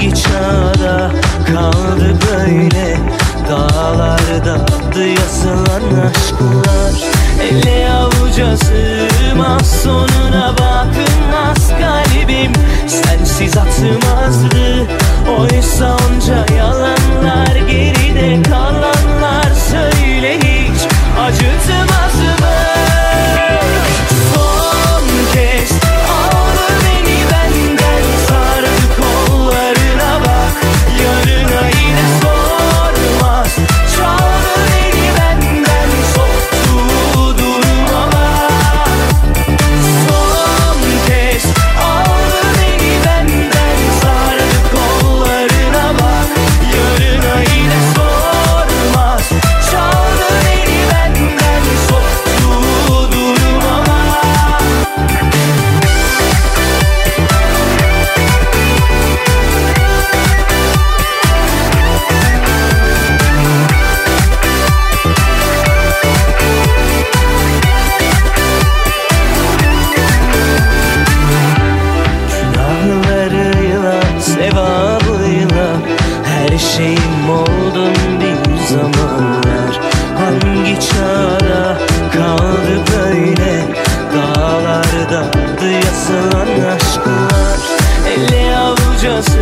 Hangi çağda kaldı böyle dağlarda adı yazılan aşklar? Ele avuca sığmaz, sonuna bakılmaz kalbim sensiz atmazdı. Oysa onca yalanlar, geride kalanlar, söyle hiç acıtmaz mı? Son kez al beni benden, sardı kollarına bak, yarına yine sormaz. Çaldı beni benden, soktuğu duruma bak. Son kez al beni benden, sardı kollarına bak, yarına yine sormaz. Çaldı beni benden, soktuğu duruma bak. Günahlarıyla, sevabıyla, her şeyim oldun bir zamanlar. Hangi çağda kaldı böyle dağlarda adı yazılan aşklar? Ele avuca